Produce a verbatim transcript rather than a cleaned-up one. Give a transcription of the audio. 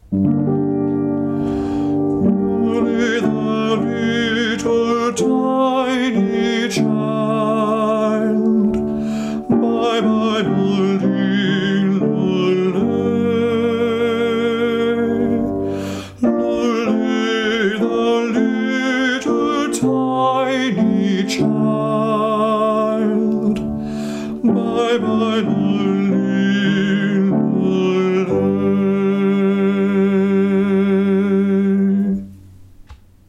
Lully the little tiny child, bye bye lully, lully. Lully the little tiny child, bye bye lully.